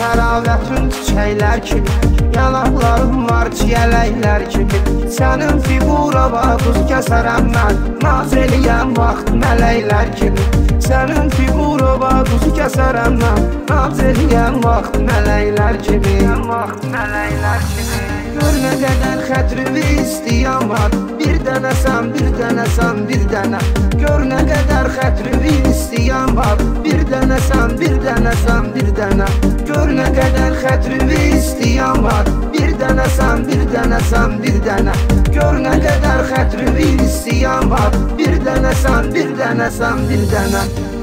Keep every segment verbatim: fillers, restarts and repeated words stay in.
təravətin çiçəklər kimi, yanaqlarım var çiyələklər kimi. Sənin figura baquz kəsərəm mən, naz eləyəm vaxt mələklər kimi. Sənin figura baquz kəsərəm mən, naz eləyəm vaxt mələklər kimi. Vaxt mələklər kimi. Gör nə qədər xətrimi istəyən var, bir dənə sən, bir dənə sən, bir dənə. Gör nə qədər xətrimi istəyən var, bir dənə sən, bir dənə sən, bir dənə. Gör nə qədər xətrimi istəyən var, bir dənə sən, bir dənə sən, bir dənə. Gör nə qədər xətrimi istəyən var, bir dənə sən, bir dənə sən, bir dənə.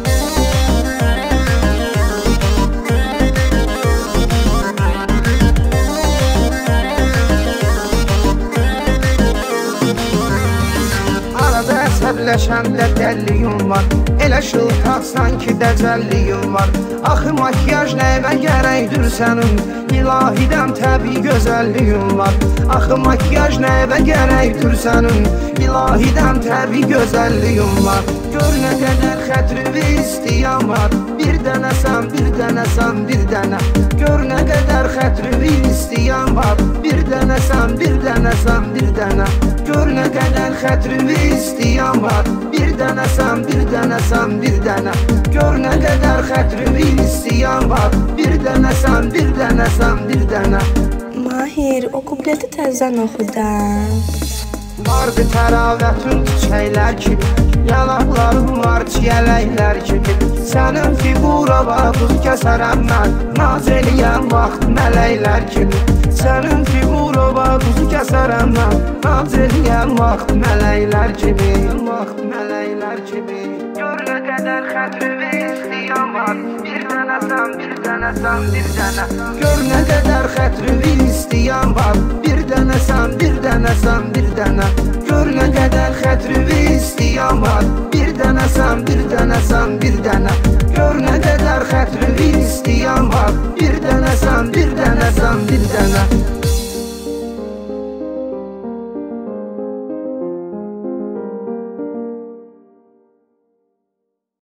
Əsəbləşəndə dəlliyim var, elə şıltaq sanki dəcəlliyim var. Axı makyaj nəyvə gərəkdir sənin, ilahidən təbii gözəlliyim var. Axı makyaj nəyvə gərəkdir sənin, ilahidən təbii gözəlliyim var. Gör nə qədər xətrimi istəyən var, bir dənə sən, bir dənə sən, bir dənə. Gör nə qədər xətrimi istəyən var, bir dənə sən, bir dənə sən, bir dənə. Gör nə qədər xətrimi istəyən var, bir dənə sən, bir dənə sən, bir dənə. Gör nə qədər xətrimi istəyən var, bir dənə sən, bir dənə sən, bir dənə. Mahir, o kupleti təzdən oxu da. Vardı təravətin çiçəklər kimi, yanaqlarım var çiyələklər kimi. Sənin figura baquz kəsərəm mən, naz eləyəm vaxt mələklər kimi. Sənin figura baquz kəsərəm mən, naz eləyəm vaxt mələklər kimi. Vaxt mələklər kimi. Gör nə qədər xətrimi istəyən var, bir dənə sən, bir dənə sən, bir dənə. Gör nə qədər xətrimi istəyən var, bir dənə sən, bir dənə sən, bir dənə. Gör nə qədər xətrimi istəyən var, bir dənə sən, bir dənə sən, bir dənə. Gör nə qədər xətrimi istəyən var, bir dənə sən, bir dənə sən, bir dənə.